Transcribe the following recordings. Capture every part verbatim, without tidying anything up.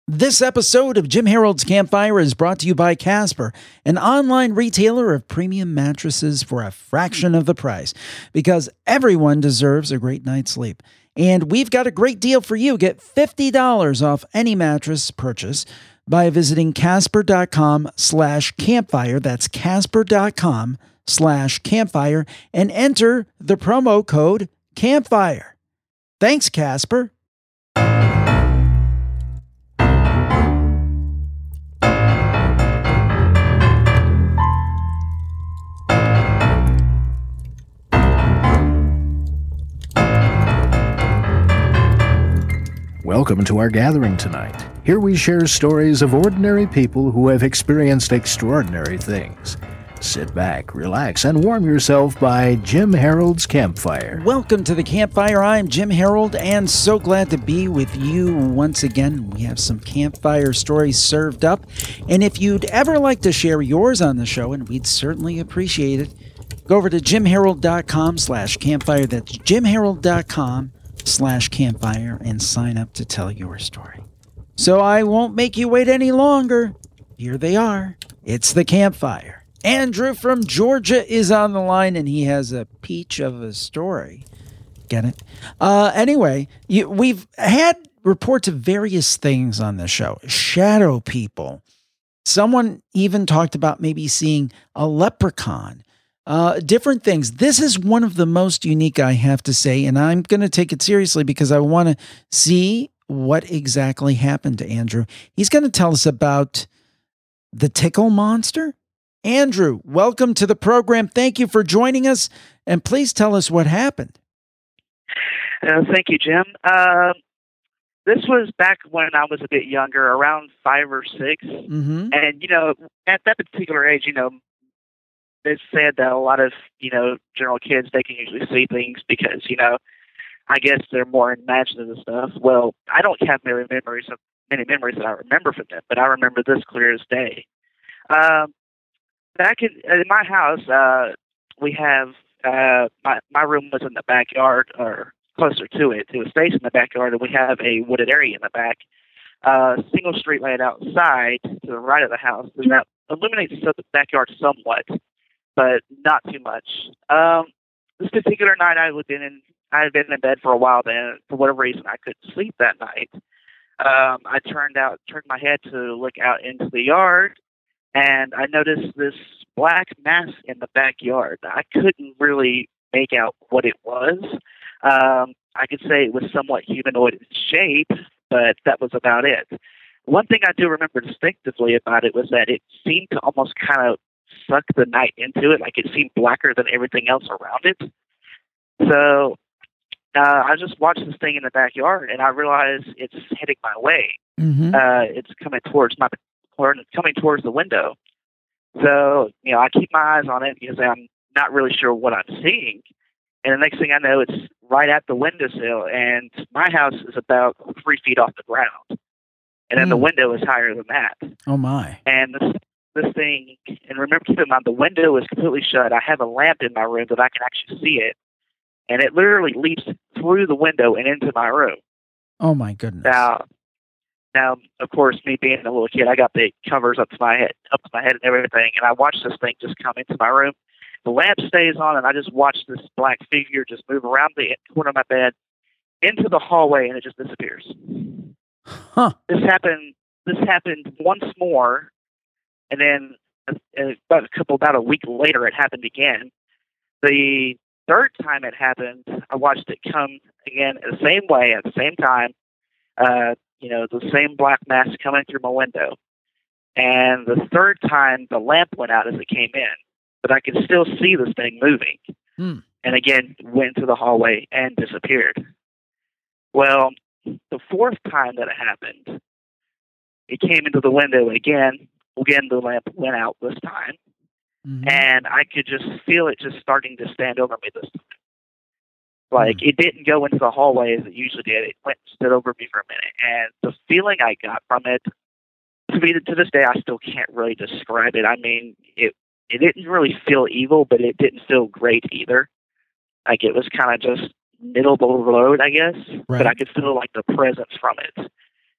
This episode of Jim Harold's Campfire is brought to you by Casper, an online retailer of premium mattresses for a fraction of the price, because everyone deserves a great night's sleep. And we've got a great deal for you. Get fifty dollars off any mattress purchase by visiting casper.com slash campfire. That's casper.com slash campfire and enter the promo code campfire. Thanks, Casper. Welcome to our gathering tonight. Here we share stories of ordinary people who have experienced extraordinary things. Sit back, relax, and warm yourself by Jim Harold's Campfire. Welcome to the Campfire. I'm Jim Harold, and so glad to be with you once again. We have some campfire stories served up, and if you'd ever like to share yours on the show, and we'd certainly appreciate it, go over to jimharold.com slash campfire. That's jimharold.com slash campfire and sign up to tell your story. So I won't make you wait any longer. Here they are. It's the Campfire. Andrew from Georgia is on the line, and he has a peach of a story. Get it? Uh, anyway, you, we've had reports of various things on the show. Shadow people. Someone even talked about maybe seeing a leprechaun. Uh, different things. This is one of the most unique, I have to say, and I'm going to take it seriously because I want to see what exactly happened to Andrew. He's going to tell us about the tickle monster. Andrew, welcome to the program. Thank you for joining us, and please tell us what happened. Uh, thank you, Jim. Uh, this was back when I was a bit younger, around five or six, Mm-hmm. and, you know, at that particular age, you know, it's said that a lot of, you know, general kids, they can usually see things because, you know, I guess they're more imaginative and stuff. Well, I don't have many memories of many memories that I remember from them, but I remember this clear as day. Um, back in, in my house, uh, we have, uh, my, my room was in the backyard or closer to it. It was facing the backyard, and we have a wooded area in the back. Uh, single street light outside to the right of the house, and that illuminates the backyard somewhat, but not too much. Um, this particular night, I had been in, I had been in bed for a while. Then, for whatever reason, I couldn't sleep that night. Um, I turned out, turned my head to look out into the yard, and I noticed this black mass in the backyard. I couldn't really make out what it was. Um, I could say it was somewhat humanoid in shape, but that was about it. One thing I do remember distinctively about it was that it seemed to almost kind of suck the night into it, like it seemed blacker than everything else around it. So uh, I just watched this thing in the backyard, and I realized it's heading my way. Mm-hmm. Uh, it's coming towards my, or coming towards the window. So, you know, I keep my eyes on it because I'm not really sure what I'm seeing. And the next thing I know, it's right at the windowsill, and my house is about three feet off the ground. And then Mm. the window is higher than that. Oh, my. And this this thing, and remember, keep in mind, the window is completely shut. I have a lamp in my room that I can actually see it, and it literally leaps through the window and into my room. Oh, my goodness. Now, now, of course, me being a little kid, I got the covers up to my head, up to my head and everything, and I watched this thing just come into my room. The lamp stays on, and I just watched this black figure just move around the corner of my bed into the hallway, and it just disappears. Huh. This happened. This happened once more. And then uh, about a couple, about a week later, it happened again. The third time it happened, I watched it come again the same way at the same time. Uh, you know, the same black mass coming through my window. And the third time, the lamp went out as it came in, but I could still see this thing moving. Hmm. And again, went into the hallway and disappeared. Well, the fourth time that it happened, it came into the window again. Again, the lamp went out this time, Mm-hmm. and I could just feel it just starting to stand over me this time. Like, Mm. it didn't go into the hallway as it usually did. It went and stood over me for a minute, and the feeling I got from it, to me, to this day, I still can't really describe it. I mean, it it didn't really feel evil, but it didn't feel great either. Like, it was kind of just middle of the road, I guess, Right. but I could feel, like, the presence from it.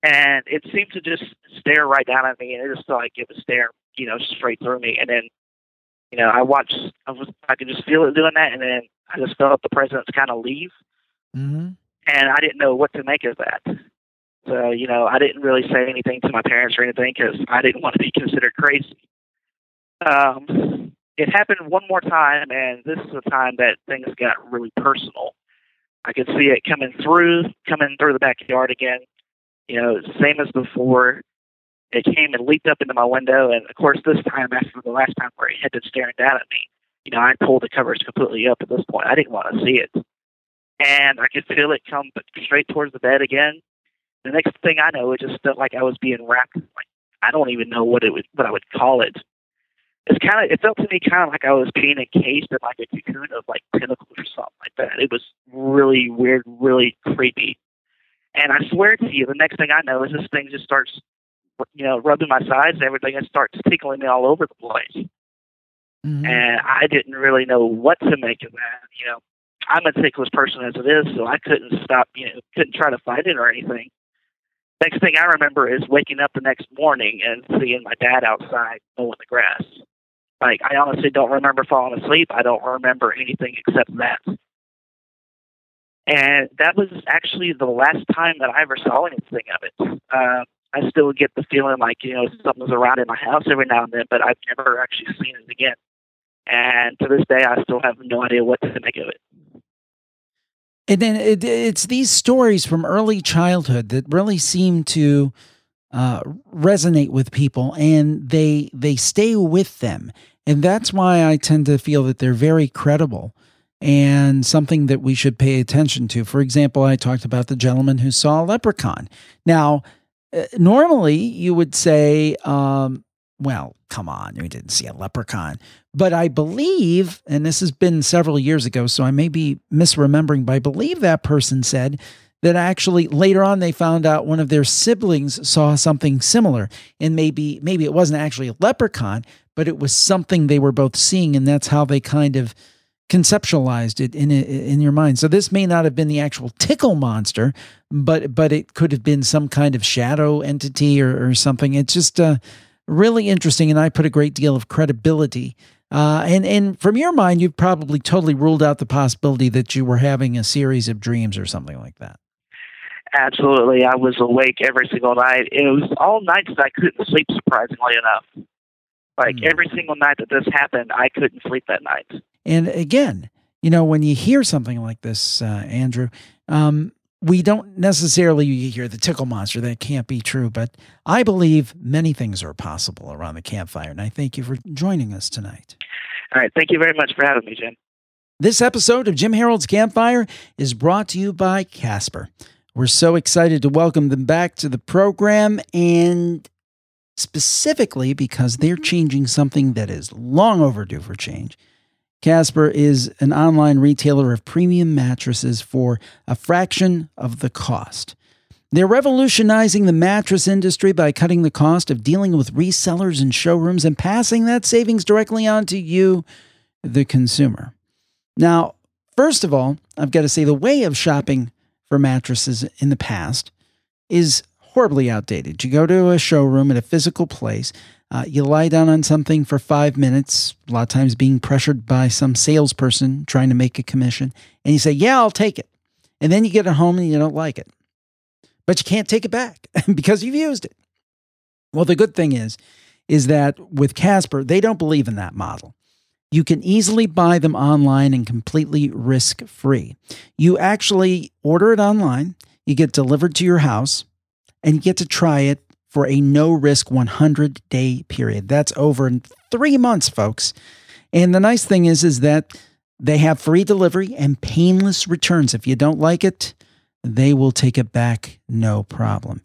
and it seemed to just stare right down at me, and it just felt like it was staring, you know, straight through me. And then, you know, I watched, I was, I could just feel it doing that, and then I just felt the presence kind of leave, Mm-hmm. and I didn't know what to make of that. So, you know, I didn't really say anything to my parents or anything because I didn't want to be considered crazy. Um, it happened one more time, and this is the time that things got really personal. I could see it coming through, coming through the backyard again. You know, same as before. It came and leaped up into my window, and of course, this time after the last time where it had been staring down at me, you know, I pulled the covers completely up at this point. I didn't want to see it, and I could feel it come straight towards the bed again. The next thing I know, it just felt like I was being wrapped. Like, I don't even know what it would, what I would call it. It's kind of, it felt to me kind of like I was being encased in like a cocoon of like tentacles or something like that. It was really weird, really creepy. And I swear to you, the next thing I know is this thing just starts, you know, rubbing my sides and everything, and starts tickling me all over the place. Mm-hmm. And I didn't really know what to make of that. You know, I'm a ticklish person as it is, so I couldn't stop, you know, couldn't try to fight it or anything. Next thing I remember is waking up the next morning and seeing my dad outside mowing the grass. Like, I honestly don't remember falling asleep. I don't remember anything except that. And that was actually the last time that I ever saw anything of it. Uh, I still get the feeling like, you know, something's around in my house every now and then, but I've never actually seen it again. And to this day, I still have no idea what to make of it. And then it, it's these stories from early childhood that really seem to uh, resonate with people, and they they stay with them. And that's why I tend to feel that they're very credible and something that we should pay attention to. For example, I talked about the gentleman who saw a leprechaun. Now, uh, normally you would say, um, well, come on, we didn't see a leprechaun. But I believe, and this has been several years ago, so I may be misremembering, but I believe that person said that actually later on they found out one of their siblings saw something similar. And maybe maybe it wasn't actually a leprechaun, but it was something they were both seeing, and that's how they kind of conceptualized it in in your mind. So this may not have been the actual tickle monster, but but it could have been some kind of shadow entity or, or something. It's just uh, really interesting, and I put a great deal of credibility. Uh, and, and from your mind, you've probably totally ruled out the possibility that you were having a series of dreams or something like that. Absolutely. I was awake every single night. It was all nights that I couldn't sleep, surprisingly enough. Like, mm. every single night that this happened, I couldn't sleep that night. And again, you know, when you hear something like this, uh, Andrew, um, we don't necessarily hear the tickle monster. That can't be true. But I believe many things are possible around the campfire. And I thank you for joining us tonight. All right. Thank you very much for having me, Jim. This episode of Jim Harold's Campfire is brought to you by Casper. We're so excited to welcome them back to the program, and specifically because they're changing something that is long overdue for change. Casper is an online retailer of premium mattresses for a fraction of the cost. They're revolutionizing the mattress industry by cutting the cost of dealing with resellers and showrooms and passing that savings directly on to you, the consumer. Now, first of all, I've got to say the way of shopping for mattresses in the past is horribly outdated. You go to a showroom at a physical place, uh, you lie down on something for five minutes, a lot of times being pressured by some salesperson trying to make a commission, and you say, yeah, I'll take it. And then you get it home and you don't like it. But you can't take it back because you've used it. Well, the good thing is, is that with Casper, they don't believe in that model. You can easily buy them online and completely risk-free. You actually order it online, you get delivered to your house, and you get to try it for a no-risk one hundred day period. That's over in three months, folks. And the nice thing is, is that they have free delivery and painless returns. If you don't like it, they will take it back, no problem.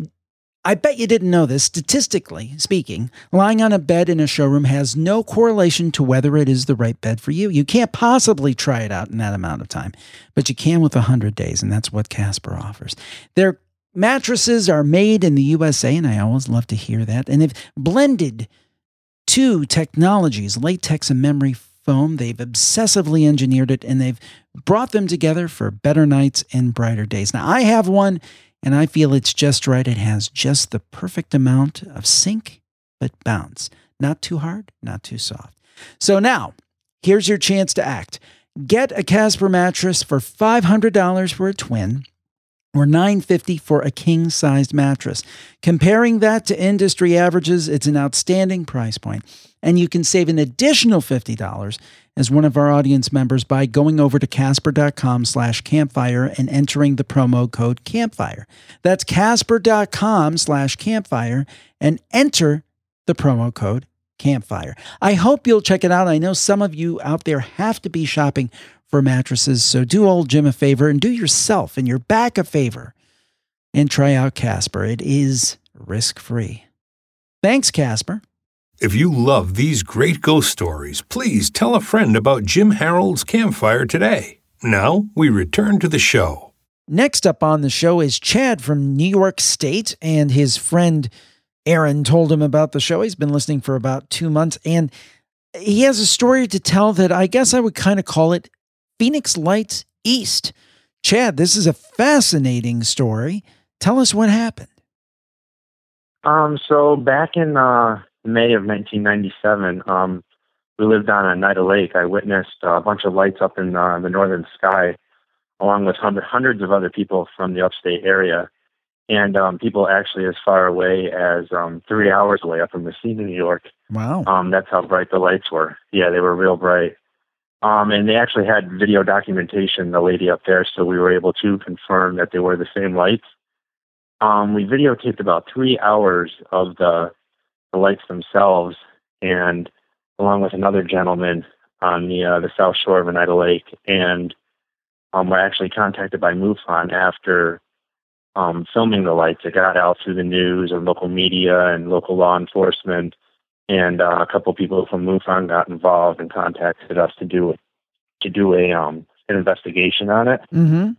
I bet you didn't know this. Statistically speaking, lying on a bed in a showroom has no correlation to whether it is the right bed for you. You can't possibly try it out in that amount of time, but you can with one hundred days, and that's what Casper offers. Their mattresses are made in the U S A, and I always love to hear that, and they've blended two technologies, latex and memory foam. They've obsessively engineered it, and they've brought them together for better nights and brighter days. Now, I have one, and I feel it's just right. It has just the perfect amount of sink, but bounce. Not too hard, not too soft. So now, here's your chance to act. Get a Casper mattress for five hundred dollars for a twin, or nine hundred fifty dollars for a king-sized mattress. Comparing that to industry averages, it's an outstanding price point. And you can save an additional fifty dollars as one of our audience members by going over to casper.com slash campfire and entering the promo code campfire. That's casper.com slash campfire and enter the promo code campfire. I hope you'll check it out. I know some of you out there have to be shopping for mattresses, so do old Jim a favor and do yourself and your back a favor and try out Casper. It is risk-free. Thanks, Casper. If you love these great ghost stories, please tell a friend about Jim Harold's Campfire today. Now, we return to the show. Next up on the show is Chad from New York State, and his friend Aaron told him about the show. He's been listening for about two months, and he has a story to tell that I guess I would kind of call it Phoenix Lights East. Chad, this is a fascinating story. Tell us what happened. Um, so back in uh, May of nineteen ninety-seven, um, we lived on Oneida Lake. I witnessed a bunch of lights up in uh, the northern sky, along with hundred, hundreds of other people from the upstate area, and um, people actually as far away as um, three hours away up in Messina, New York. Wow. Um, that's how bright the lights were. Yeah, they were real bright. Um, and they actually had video documentation, the lady up there, so we were able to confirm that they were the same lights. Um, we videotaped about three hours of the, the lights themselves, and along with another gentleman on the uh, the south shore of Oneida Lake, and um, we're actually contacted by MUFON after um, filming the lights. It got out through the news and local media and local law enforcement, and uh, a couple people from MUFON got involved and contacted us to do to do a um, an investigation on it. Mm-hmm.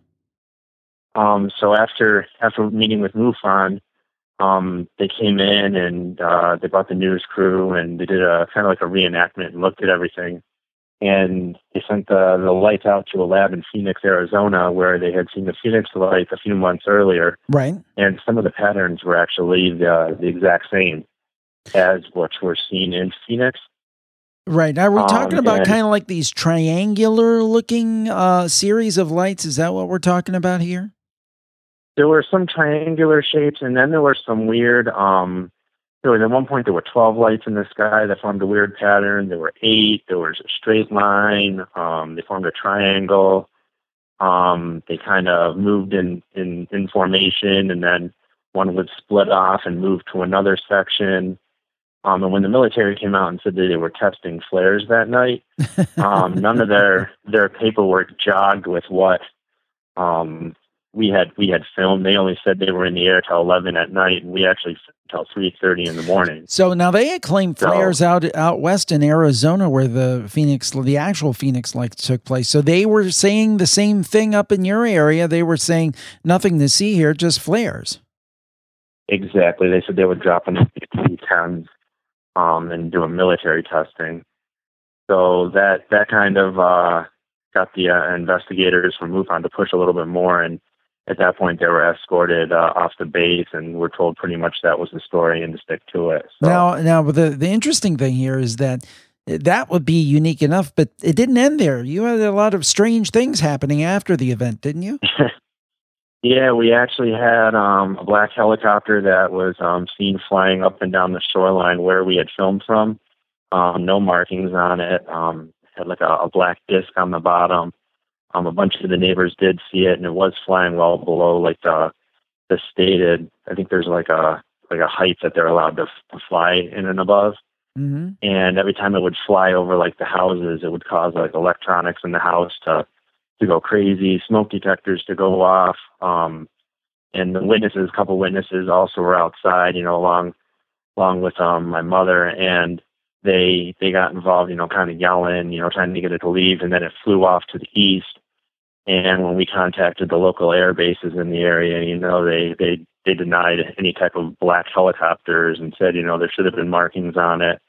Um, so after after meeting with MUFON, um, they came in and uh, they brought the news crew, and they did a kind of like a reenactment and looked at everything. And they sent the, the lights out to a lab in Phoenix, Arizona, where they had seen the Phoenix lights a few months earlier. Right. And some of the patterns were actually the, the exact same as what were seen in Phoenix. Right. Are we talking um, about kind of like these triangular looking uh, series of lights? Is that what we're talking about here? There were some triangular shapes, and then there were some weird, um, there was at one point there were twelve lights in the sky that formed a weird pattern. There were eight. There was a straight line. Um, they formed a triangle. Um, they kind of moved in, in, in formation, and then one would split off and move to another section. Um, and when the military came out and said that they were testing flares that night, um, none of their, their paperwork jogged with what um, we had we had filmed. They only said they were in the air till eleven at night, and we actually till three thirty in the morning. So now they had claimed flares so, out out west in Arizona, where the Phoenix, the actual Phoenix lights took place. So they were saying the same thing up in your area. They were saying nothing to see here, just flares. Exactly. They said they were dropping P tens um, and doing military testing. So that that kind of uh, got the uh, investigators from MUFON to push a little bit more, and at that point, they were escorted uh, off the base, and we're told pretty much that was the story and to stick to it. So. Now, now, the the interesting thing here is that that would be unique enough, but it didn't end there. You had a lot of strange things happening after the event, didn't you? Yeah, we actually had um, a black helicopter that was um, seen flying up and down the shoreline where we had filmed from. Um, no markings on it. Um, had like a, a black disc on the bottom. Um, a bunch of the neighbors did see it, and it was flying well below like the the stated. I think there's like a like a height that they're allowed to, to fly in and above. Mm-hmm. And every time it would fly over like the houses, it would cause like electronics in the house to to go crazy, smoke detectors to go off. Um, and the witnesses, a couple witnesses, also were outside, you know, along along with um my mother, and they they got involved, you know, kind of yelling, you know, trying to get it to leave, and then it flew off to the east. And when we contacted the local air bases in the area, you know, they, they, they denied any type of black helicopters and said, you know, there should have been markings on it.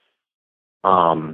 Um,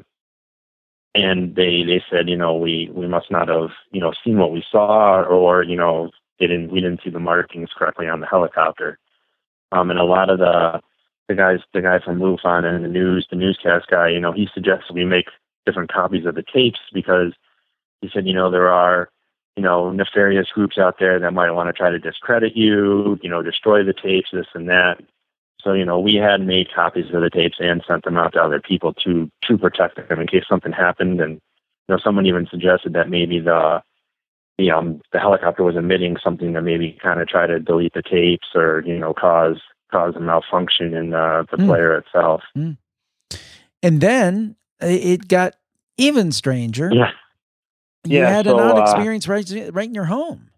and they, they said, you know, we, we must not have, you know, seen what we saw, or, you know, they didn't we didn't see the markings correctly on the helicopter. Um, and a lot of the the guys, the guy from MUFON and the news, the newscast guy, you know, he suggested we make different copies of the tapes because he said, you know, there are, you know, nefarious groups out there that might want to try to discredit you, you know, destroy the tapes, this and that. So, you know, we had made copies of the tapes and sent them out to other people to to protect them in case something happened. And, you know, someone even suggested that maybe the the um the helicopter was emitting something to maybe kind of try to delete the tapes or, you know, cause cause a malfunction in uh, the mm. player itself. Mm. And then it got even stranger. Yeah. You yeah, had so, an odd uh, experience right, right in your home.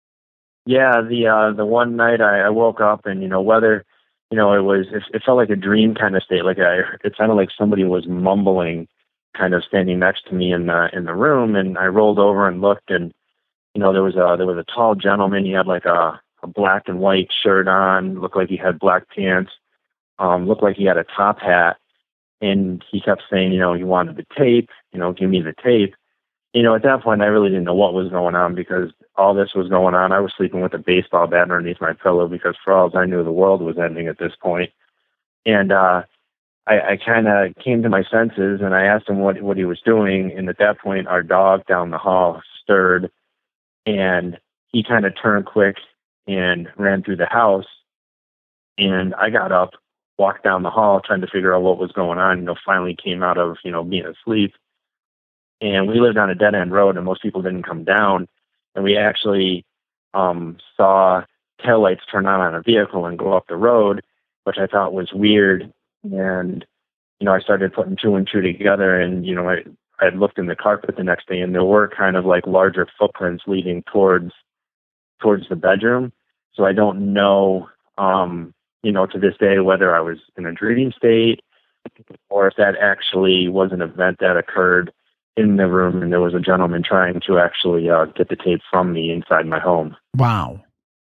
Yeah, the uh, the one night I, I woke up and, you know, whether, you know, it was, it, it felt like a dream kind of state. Like I, it sounded like somebody was mumbling kind of standing next to me in the, in the room. And I rolled over and looked and, you know, there was a, there was a tall gentleman. He had like a, a black and white shirt on, looked like he had black pants, um, looked like he had a top hat. And he kept saying, you know, he wanted the tape, you know, give me the tape. You know, at that point, I really didn't know what was going on because all this was going on. I was sleeping with a baseball bat underneath my pillow because for all I knew, the world was ending at this point. And uh, I, I kind of came to my senses and I asked him what, what he was doing. And at that point, our dog down the hall stirred and he kind of turned quick and ran through the house. And I got up, walked down the hall, trying to figure out what was going on. You know, finally came out of, you know, being asleep. And we lived on a dead end road and most people didn't come down. And we actually um, saw taillights turn on on a vehicle and go up the road, which I thought was weird. And, you know, I started putting two and two together and, you know, I, I had looked in the carpet the next day and there were kind of like larger footprints leading towards, towards the bedroom. So I don't know, um, you know, to this day, whether I was in a dreaming state or if that actually was an event that occurred in the room and there was a gentleman trying to actually uh, get the tape from me inside my home. Wow.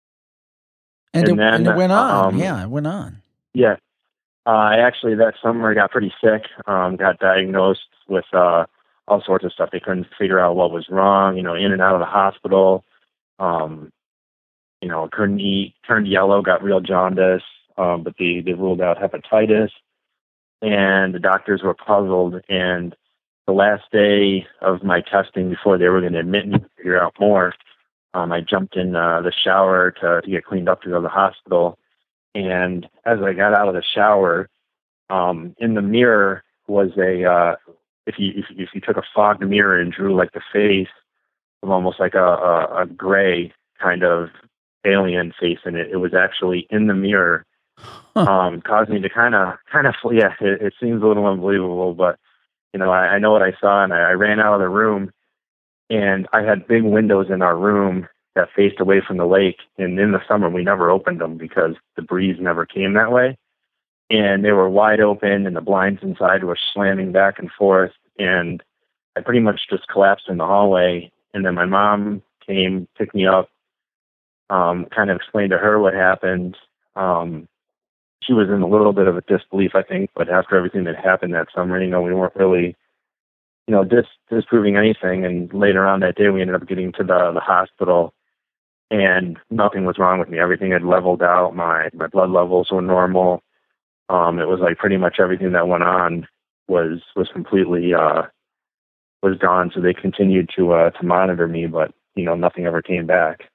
And, and, it, then, and it went on. Um, yeah, it went on. Yeah. Uh, I actually, that summer, I got pretty sick, um, got diagnosed with uh, all sorts of stuff. They couldn't figure out what was wrong, you know, in and out of the hospital. Um, you know, couldn't eat, turned yellow, got real jaundice, um, but they, they ruled out hepatitis. And the doctors were puzzled. And the last day of my testing before they were going to admit me to figure out more, um, I jumped in uh, the shower to, to get cleaned up to go to the hospital. And as I got out of the shower, um, in the mirror was a, uh, if you, if, if you took a fogged mirror and drew like the face of almost like a, a, a gray kind of alien face in it, it was actually in the mirror, um, caused me to kind of, kind of, yeah, it, it seems a little unbelievable, but you know, I, I know what I saw and I, I ran out of the room and I had big windows in our room that faced away from the lake. And in the summer, we never opened them because the breeze never came that way. And they were wide open and the blinds inside were slamming back and forth. And I pretty much just collapsed in the hallway. And then my mom came, picked me up, um, kind of explained to her what happened. Um, she was in a little bit of a disbelief, I think, but after everything that happened that summer, you know, we weren't really, you know, dis- disproving anything. And later on that day, we ended up getting to the, the hospital and nothing was wrong with me. Everything had leveled out. My, my blood levels were normal. Um, it was like pretty much everything that went on was, was completely, uh, was gone. So they continued to, uh, to monitor me, but, you know, nothing ever came back.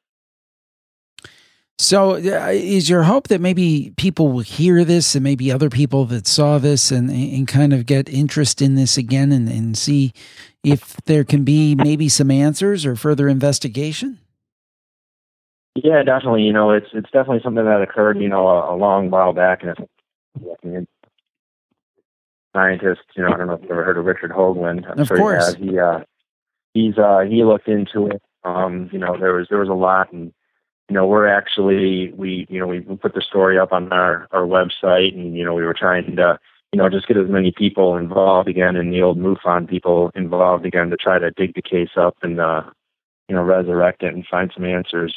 So uh, is your hope that maybe people will hear this and maybe other people that saw this and, and kind of get interest in this again and, and see if there can be maybe some answers or further investigation? Yeah, definitely. You know, it's, it's definitely something that occurred, you know, a, a long while back. And it's scientist, you know, I don't know if you've ever heard of Richard Hoagland. I'm of sure course. You have. He, uh, he's, uh, he looked into it. Um, you know, there was, there was a lot, and, you know, we're actually, we, you know, we put the story up on our, our website, and, you know, we were trying to, you know, just get as many people involved again, and the old MUFON people involved again to try to dig the case up and, uh, you know, resurrect it and find some answers.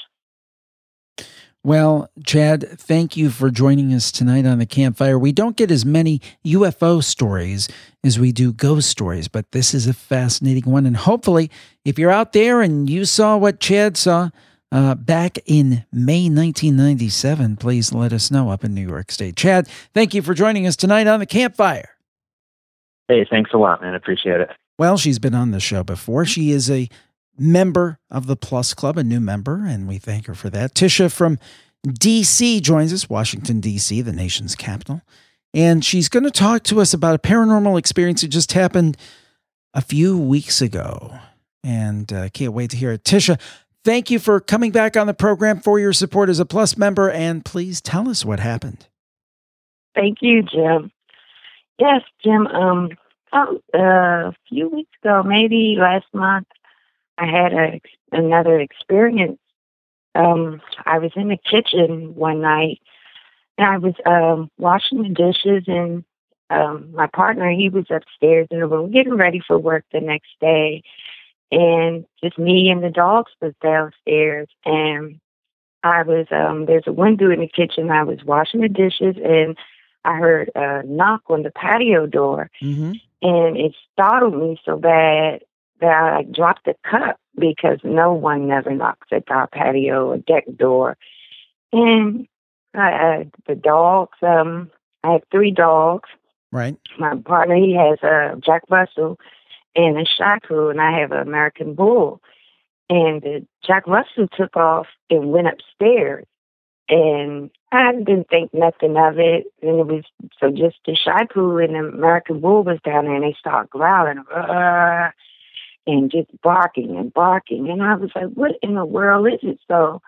Well, Chad, thank you for joining us tonight on the Campfire. We don't get as many U F O stories as we do ghost stories, but this is a fascinating one. And hopefully, if you're out there and you saw what Chad saw, uh, back in May nineteen ninety-seven. Please let us know up in New York State. Chad, thank you for joining us tonight on the Campfire. Hey, thanks a lot, man. Appreciate it. Well, she's been on the show before. She is a member of the Plus Club, a new member, and we thank her for that. Tisha from D C joins us, Washington, D C, the nation's capital. And she's going to talk to us about a paranormal experience that just happened a few weeks ago. And I uh, can't wait to hear it. Tisha, thank you for coming back on the program, for your support as a Plus member, and please tell us what happened. Thank you, Jim. Yes, Jim. Um, oh, uh, a few weeks ago, maybe last month, I had a, another experience. Um, I was in the kitchen one night, and I was um, washing the dishes, and um, my partner, he was upstairs in the room getting ready for work the next day, and just me and the dogs was downstairs, and I was, um, there's a window in the kitchen. I was washing the dishes, and I heard a knock on the patio door, mm-hmm. and it startled me so bad that I like, dropped the cup, because no one never knocks at our patio or deck door. And I, uh, the dogs, um, I have three dogs. Right. My partner, he has a Jack Russell and a Shih Tzu, and I have an American Bull. And the Jack Russell took off and went upstairs. And I didn't think nothing of it. And it was, so just the Shih Tzu and the American Bull was down there, and they started growling, uh, and just barking and barking. And I was like, what in the world is it? So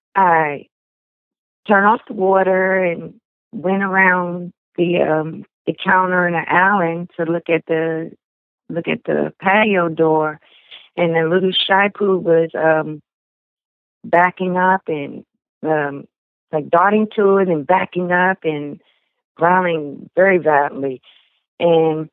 I turned off the water and went around the um, the counter in the alley to look at the look at the patio door. And the little Shih Tzu was um, backing up and um, like darting to it and backing up and growling very violently. And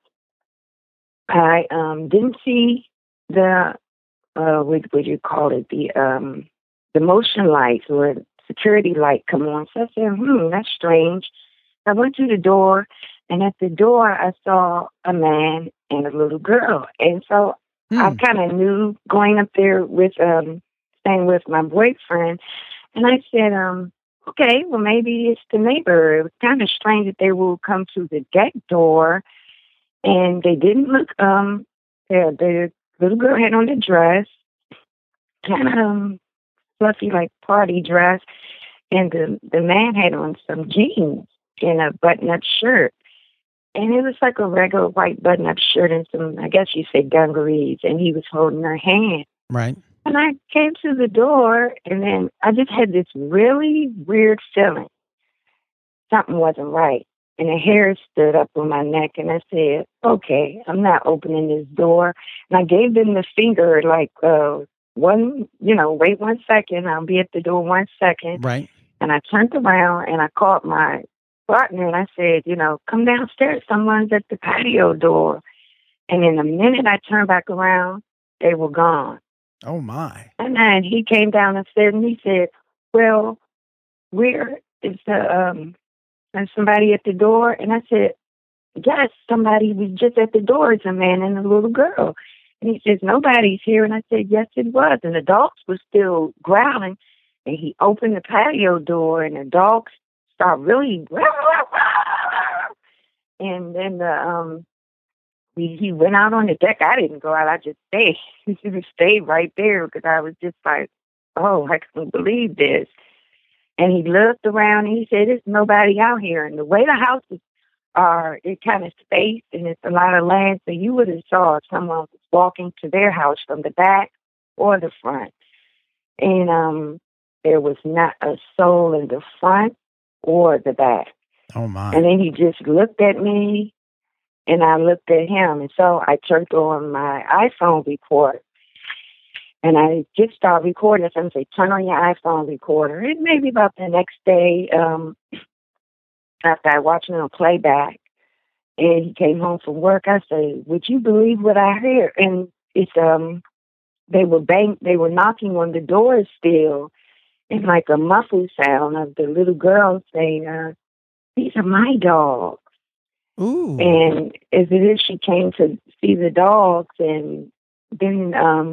I um, didn't see the, uh, what would you call it, the um, the motion lights or security light come on. So I said, hmm, that's strange. I went to the door, and at the door I saw a man and a little girl. And so hmm. I kind of knew going up there with, um, staying with my boyfriend, and I said, um, okay, well, maybe it's the neighbor. It was kind of strange that they will come to the deck door, and they didn't look, um, the, the little girl had on the dress, kind of um, fluffy, like party dress, and the, the man had on some jeans and a button-up shirt. And it was like a regular white button-up shirt and some, I guess you say, dungarees, and he was holding her hand. Right. And I came to the door, and then I just had this really weird feeling. Something wasn't right. And the hair stood up on my neck, and I said, okay, I'm not opening this door. And I gave them the finger, like, uh, one, you know, wait one second. I'll be at the door one second. Right. And I turned around, and I called my partner, and I said, you know, come downstairs. Someone's at the patio door. And in a minute, I turned back around. They were gone. Oh, my. And then he came down and said, and he said, well, where is the, um, is somebody at the door? And I said, yes, somebody was just at the door. It's a man and a little girl. And he says, nobody's here. And I said, yes, it was. And the dogs were still growling. And he opened the patio door, and the dogs started really, and then the, um, He, he went out on the deck. I didn't go out. I just stayed. He just stayed right there because I was just like, oh, I couldn't believe this. And he looked around, and he said, there's nobody out here. And the way the houses are, it kind of spaced, and it's a lot of land, so you would have saw if someone was walking to their house from the back or the front. And um, there was not a soul in the front or the back. Oh, my. And then he just looked at me, and I looked at him. And so I turned on my iPhone recorder, and I just started recording. So I'm saying, turn on your iPhone recorder. And maybe about the next day, um, after I watched him on playback, and he came home from work, I said, would you believe what I heard? And it's, um, they were bang, they were knocking on the door still, and like a muffled sound of the little girl saying, uh, these are my dogs. Ooh. And as it is, she came to see the dogs, and then um,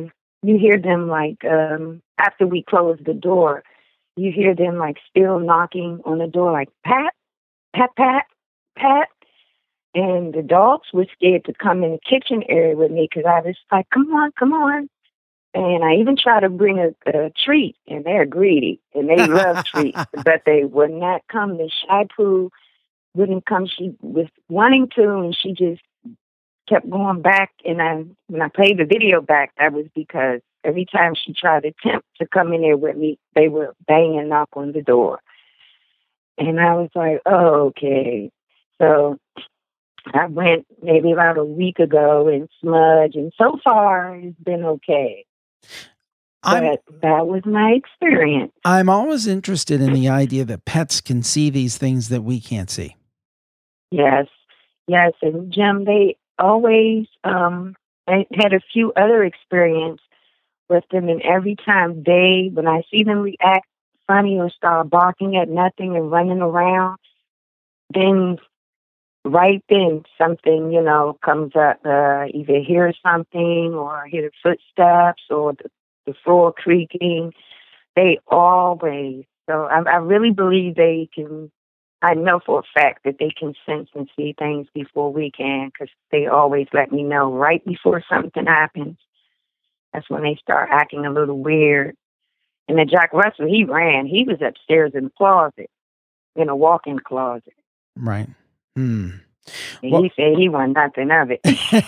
you hear them like, um, after we close the door, you hear them like still knocking on the door, like pat, pat, pat, pat. And the dogs were scared to come in the kitchen area with me because I was like, come on, come on. And I even tried to bring a, a treat, and they're greedy, and they love treats, but they would not come. The Shy Poo wouldn't come. She was wanting to, and she just kept going back. And I, when I played the video back, that was because every time she tried to attempt to come in there with me, they would bang and knock on the door. And I was like, oh, okay. So I went maybe about a week ago and smudge, and so far it's been okay. I'm, but that was my experience. I'm always interested in the idea that pets can see these things that we can't see. Yes, yes. And Jim, they always, um, I had a few other experience with them, and every time they, when I see them react funny or start barking at nothing and running around, then right then something, you know, comes up, uh, either hear something or hear the footsteps or the, the floor creaking. They always, so I, I really believe they can, I know for a fact that they can sense and see things before we can, because they always let me know right before something happens. That's when they start acting a little weird. And then Jack Russell, he ran. He was upstairs in the closet, in a walk-in closet. Right. Hmm. And Well, he said he wanted nothing of it.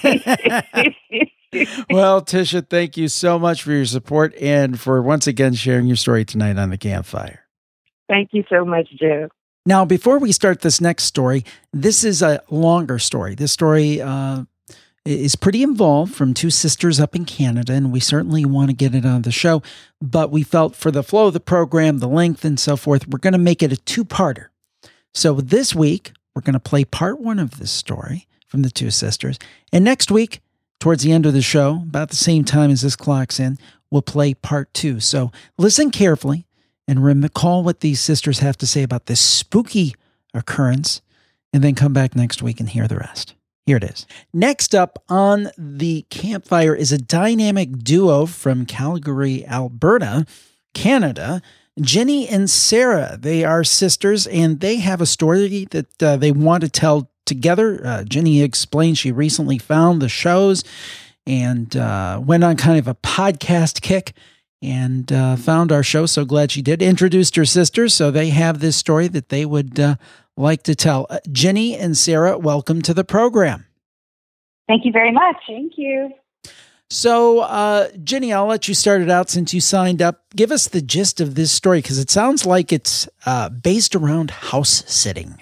Well, Tisha, thank you so much for your support and for once again sharing your story tonight on the Campfire. Thank you so much, Joe. Now, before we start this next story, this is a longer story. This story uh, is pretty involved from two sisters up in Canada, and we certainly want to get it on the show. But we felt for the flow of the program, the length and so forth, we're going to make it a two-parter. So this week, we're going to play part one of this story from the two sisters. And next week, towards the end of the show, about the same time as this clocks in, we'll play part two. So listen carefully and recall what these sisters have to say about this spooky occurrence, and then come back next week and hear the rest. Here it is. Next up on the Campfire is a dynamic duo from Calgary, Alberta, Canada, Jenny and Sarah. They are sisters, and they have a story that uh, they want to tell together. Uh, Jenny explained she recently found the shows and uh, went on kind of a podcast kick and uh, found our show. So glad she did. Introduced her sisters, so they have this story that they would uh, like to tell. Uh, Jenny and Sarah, welcome to the program. Thank you very much. Thank you. So, uh, Jenny, I'll let you start it out since you signed up. Give us the gist of this story, because it sounds like it's uh, based around house sitting.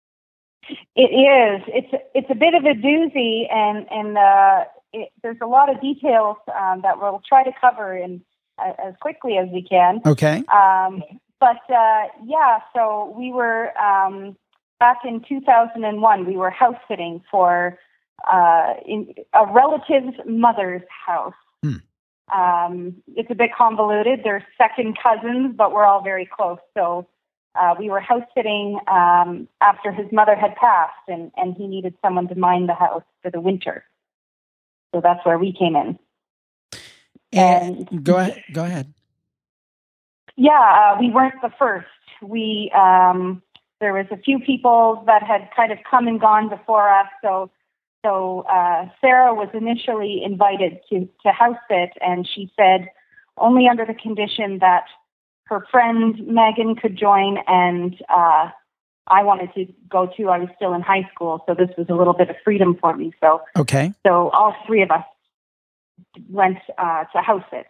It is. It's it's a bit of a doozy, and and uh, it, there's a lot of details um, that we'll try to cover in uh, as quickly as we can. Okay. Um, but uh, yeah, so we were um, back in two thousand one. We were house sitting for uh, in a relative's mother's house. Hmm. Um, it's a bit convoluted. They're second cousins, but we're all very close. So uh, we were house sitting um, after his mother had passed, and, and he needed someone to mind the house for the winter. So that's where we came in. And, and go ahead. Go ahead. Yeah, uh, we weren't the first. We um, there was a few people that had kind of come and gone before us. So so uh, Sarah was initially invited to to house sit, and she said only under the condition that her friend Megan could join, and uh, I wanted to go too. I was still in high school, so this was a little bit of freedom for me. So okay. So all three of us went uh, to house sit.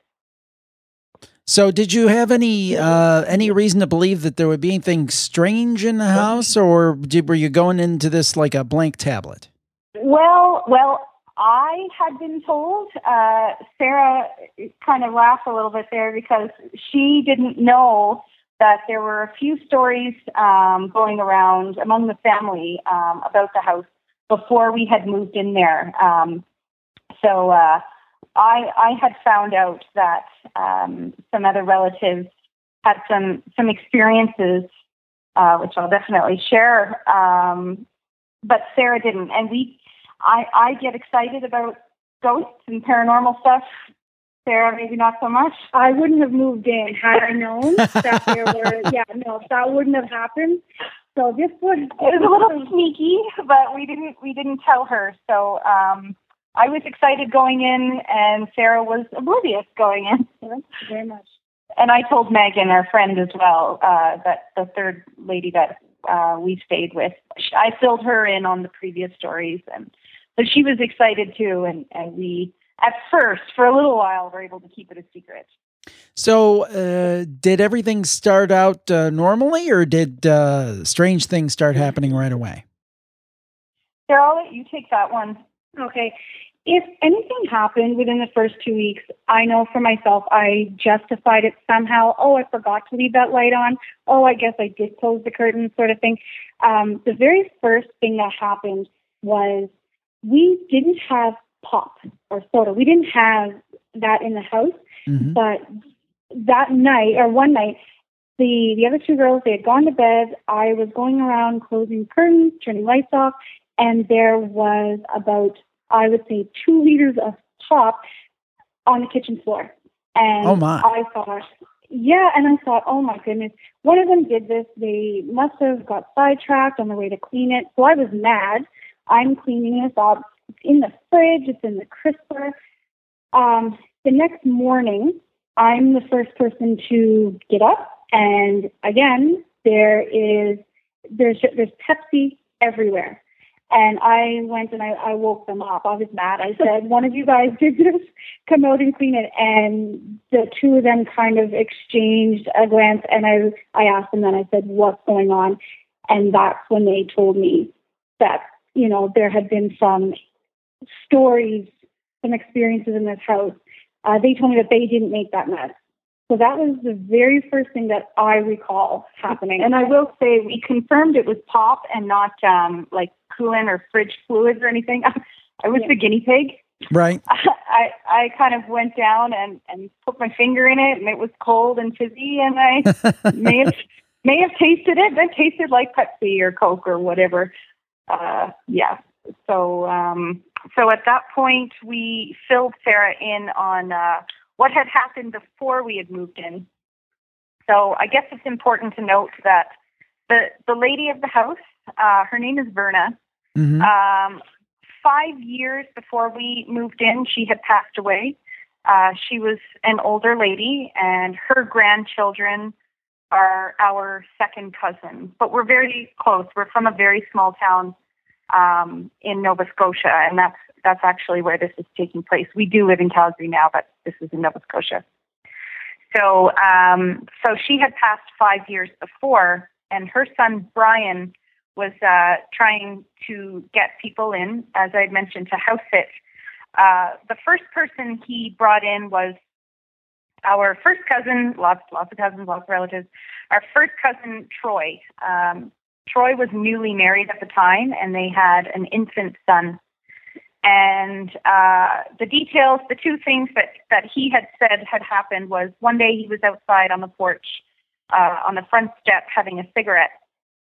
So did you have any uh, any reason to believe that there would be anything strange in the house, or did, were you going into this like a blank tablet? Well, well, I had been told. Uh, Sarah kind of laughed a little bit there because she didn't know that there were a few stories um, going around among the family um, about the house before we had moved in there. Um, so uh, I, I had found out that um, some other relatives had some some experiences, uh, which I'll definitely share. Um, but Sarah didn't, and we. I, I get excited about ghosts and paranormal stuff Sarah, maybe not so much. I wouldn't have moved in had I known that there were, yeah, no, that wouldn't have happened. So this would, it was a little sneaky, but we didn't, we didn't tell her. So um, I was excited going in, and Sarah was oblivious going in. Thank you very much. And I told Megan, our friend as well, uh, that the third lady that uh, we stayed with, I filled her in on the previous stories, and so she was excited too. And, and we, at first, for a little while, were able to keep it a secret. So, uh, did everything start out uh, normally, or did uh, strange things start happening right away? Sarah, I'll let you take that one. Okay. If anything happened within the first two weeks, I know for myself, I justified it somehow. Oh, I forgot to leave that light on. Oh, I guess I did close the curtain, sort of thing. Um, the very first thing that happened was we didn't have pop or soda. We didn't have that in the house. Mm-hmm. But that night, or one night, the, the other two girls, they had gone to bed. I was going around closing curtains, turning lights off, and there was about, I would say, two liters of pop on the kitchen floor. And oh my. I thought, yeah, and I thought, oh my goodness, one of them did this. They must have got sidetracked on the way to clean it. So I was mad. I'm cleaning this up. It's in the fridge. It's in the crisper. Um, the next morning, I'm the first person to get up. And again, there is, there's, there's Pepsi everywhere. And I went and I, I woke them up. I was mad. I said, one of you guys did this, come out and clean it. And the two of them kind of exchanged a glance. And I, I asked them then, I said, what's going on? And that's when they told me that, you know, there had been some stories, some experiences in this house. Uh, they told me that they didn't make that mess. So that was the very first thing that I recall happening. And I will say we confirmed it was pop and not um, like coolant or fridge fluids or anything. I was yeah. the guinea pig. Right. I, I kind of went down and, and put my finger in it, and it was cold and fizzy, and I may have may have tasted it. It tasted like Pepsi or Coke or whatever. Uh, yeah. So um, so at that point, we filled Sarah in on uh, what had happened before we had moved in. So I guess it's important to note that the, the lady of the house, uh, her name is Verna. Mm-hmm. Um, five years before we moved in, she had passed away. Uh, she was an older lady, and her grandchildren are our second cousin. But we're very close. We're from a very small town um, in Nova Scotia, and that's that's actually where this is taking place. We do live in Calgary now, but this is in Nova Scotia. So, um, so she had passed five years before, and her son Brian was uh, trying to get people in, as I had mentioned, to house sit. Uh, the first person he brought in was our first cousin, lots, lots of cousins, lots of relatives. Our first cousin, Troy. Um, Troy was newly married at the time, and they had an infant son. And uh, the details, the two things that, that he had said had happened was one day he was outside on the porch, uh, on the front step, having a cigarette.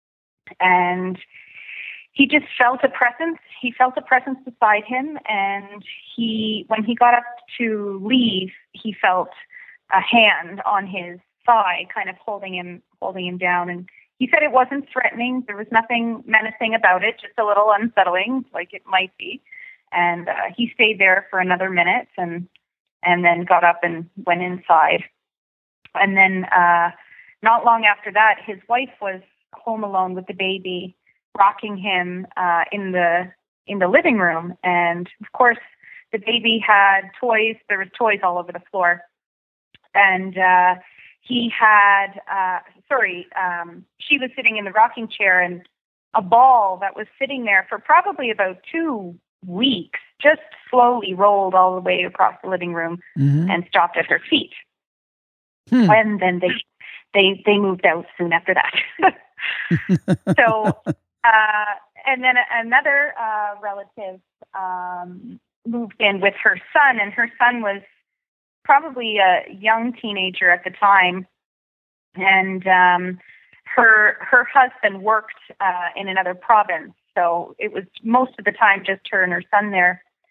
And he just felt a presence. He felt a presence beside him. And he, when he got up to leave, he felt a hand on his thigh, kind of holding him, holding him down. And he said it wasn't threatening. There was nothing menacing about it, just a little unsettling, like it might be. And uh, he stayed there for another minute and and then got up and went inside. And then uh, not long after that, his wife was home alone with the baby, rocking him uh, in the in the living room. And of course, the baby had toys. There was toys all over the floor. And uh, he had, uh, sorry, um, she was sitting in the rocking chair, and a ball that was sitting there for probably about two weeks just slowly rolled all the way across the living room mm-hmm. and stopped at her feet. Hmm. And then they they they moved out soon after that. So, uh, and then another uh, relative um, moved in with her son, and her son was probably a young teenager at the time. And um, her her husband worked uh, in another province. So it was most of the time just her and her son there.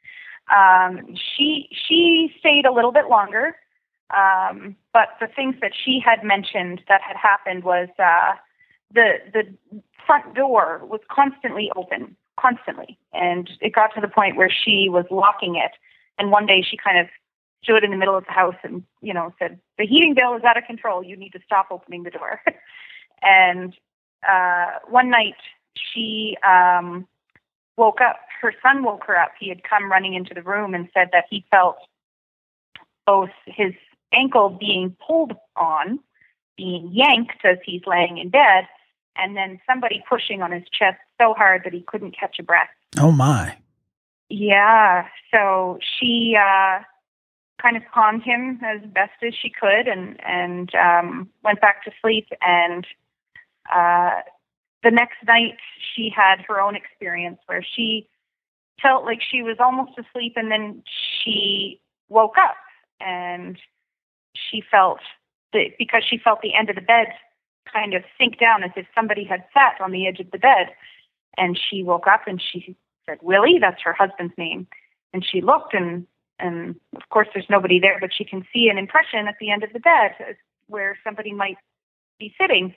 Um, she she stayed a little bit longer, um, but the things that she had mentioned that had happened was uh, the the front door was constantly open, constantly, and it got to the point where she was locking it. And one day she kind of stood in the middle of the house and, you know, said, "The heating bill is out of control. You need to stop opening the door." And uh, one night she um, woke up. Her son woke her up. He had come running into the room and said that he felt both his ankle being pulled on, being yanked as he's laying in bed, and then somebody pushing on his chest so hard that he couldn't catch a breath. Oh, my. Yeah. So she uh, kind of calmed him as best as she could and, and um, went back to sleep. And uh, the next night she had her own experience where she felt like she was almost asleep, and then she woke up and she felt that because she felt the end of the bed kind of sink down as if somebody had sat on the edge of the bed. And she woke up and she said, "Willie," that's her husband's name. And she looked and, and of course there's nobody there, but she can see an impression at the end of the bed where somebody might be sitting.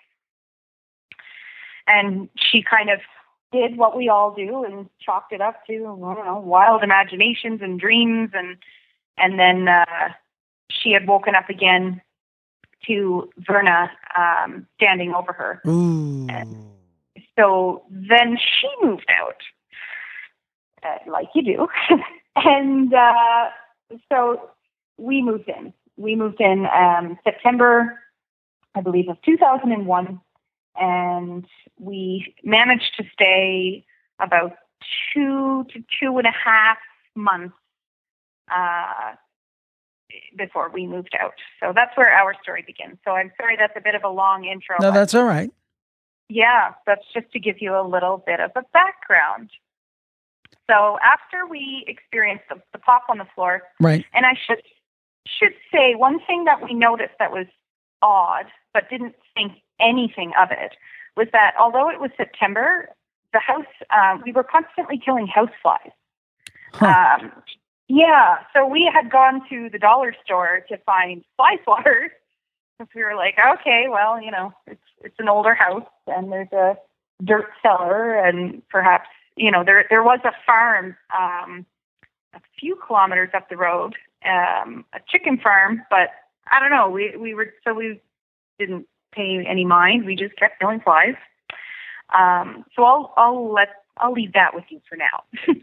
And she kind of did what we all do and chalked it up to, I don't know, wild imaginations and dreams. And, and then uh, she had woken up again to Verna um, standing over her. Ooh. And so then she moved out, uh, like you do. and uh, so we moved in. We moved in um, September, I believe, of two thousand one. And we managed to stay about two to two and a half months uh, before we moved out. So that's where our story begins. So I'm sorry that's a bit of a long intro. No, that's all right. Yeah, that's just to give you a little bit of a background. So after we experienced the, the pop on the floor, right, and I should should say one thing that we noticed that was odd, but didn't think anything of it, was that although it was September, the house, um, we were constantly killing house flies. Huh. Um, yeah, so we had gone to the dollar store to find fly swatters, because we were like, okay, well, you know, it's it's an older house, and there's a dirt cellar, and perhaps, you know, there there was a farm um, a few kilometers up the road, um, a chicken farm, but I don't know, we, we were, so we didn't pay any mind. We just kept killing flies. Um, so I'll, I'll let, I'll leave that with you for now.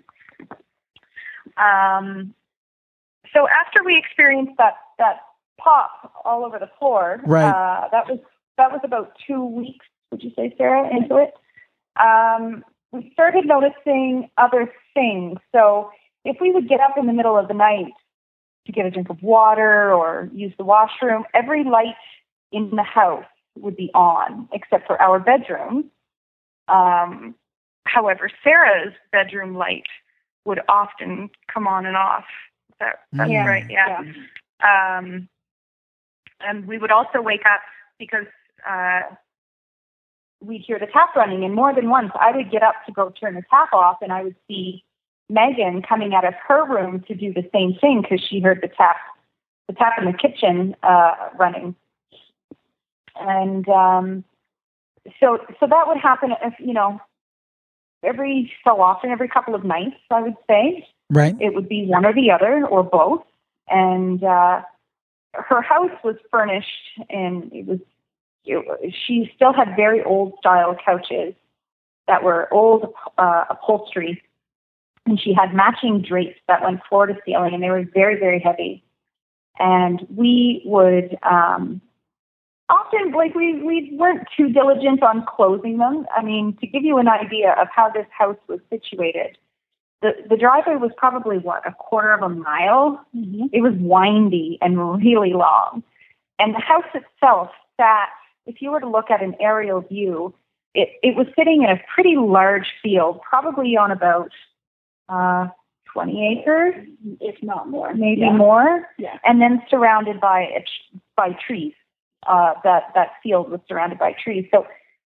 um, so after we experienced that, that pop all over the floor, right. uh, that was, that was about two weeks, would you say, Sarah, into it? Um, we started noticing other things. So if we would get up in the middle of the night to get a drink of water or use the washroom, every light in the house would be on, except for our bedroom. Um, however, Sarah's bedroom light would often come on and off. Is that, that's Yeah. right, yeah. yeah. Um, and we would also wake up because uh, we'd hear the tap running, and more than once I would get up to go turn the tap off, and I would see Megan coming out of her room to do the same thing because she heard the tap, the tap in the kitchen uh, running. And um, so, so that would happen, if, you know, every so often, every couple of nights, I would say. Right. It would be one or the other or both. And uh, her house was furnished, and it was, it, she still had very old style couches that were old uh, upholstery. And she had matching drapes that went floor to ceiling, and they were very, very heavy. And we would um, often, like, we, we weren't too diligent on closing them. I mean, to give you an idea of how this house was situated, the, the driveway was probably, what, a quarter of a mile? Mm-hmm. It was windy and really long. And the house itself sat, if you were to look at an aerial view, it, it was sitting in a pretty large field, probably on about Uh, twenty acres, if not more, maybe yeah. more, yeah. And then surrounded by a, by trees. Uh, that that field was surrounded by trees. So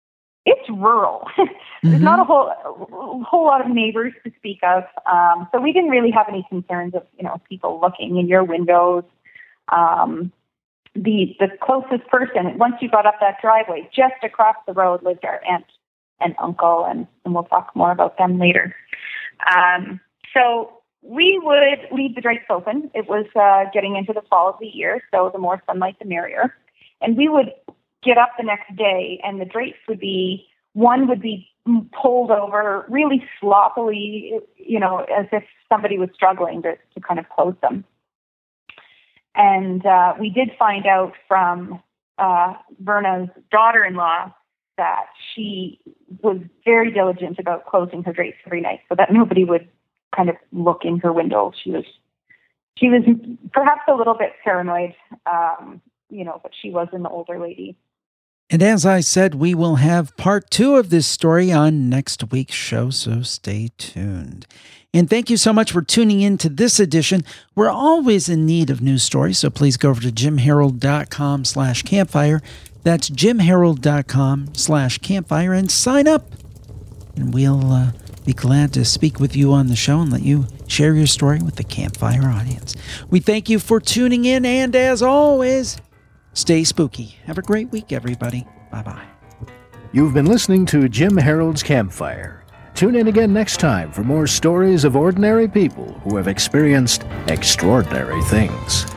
it's rural. There's mm-hmm. not a whole a whole lot of neighbors to speak of. Um, so we didn't really have any concerns of, you know, people looking in your windows. Um, the the closest person, once you got up that driveway, just across the road lived our aunt and uncle, and, and we'll talk more about them later. Um, so we would leave the drapes open. It was uh, getting into the fall of the year, so the more sunlight, the merrier. And we would get up the next day, and the drapes would be, one would be pulled over really sloppily, you know, as if somebody was struggling to, to kind of close them. And uh, we did find out from uh, Verna's daughter-in-law that she was very diligent about closing her drapes every night so that nobody would kind of look in her window. She was, she was perhaps a little bit paranoid, um, you know, but she was an older lady. And as I said, we will have part two of this story on next week's show, so stay tuned. And thank you so much for tuning in to this edition. We're always in need of news stories, so please go over to jimharold.com slash campfire. That's jimharold.com slash campfire and sign up. And we'll uh, be glad to speak with you on the show and let you share your story with the Campfire audience. We thank you for tuning in, and as always, stay spooky. Have a great week, everybody. Bye-bye. You've been listening to Jim Harold's Campfire. Tune in again next time for more stories of ordinary people who have experienced extraordinary things.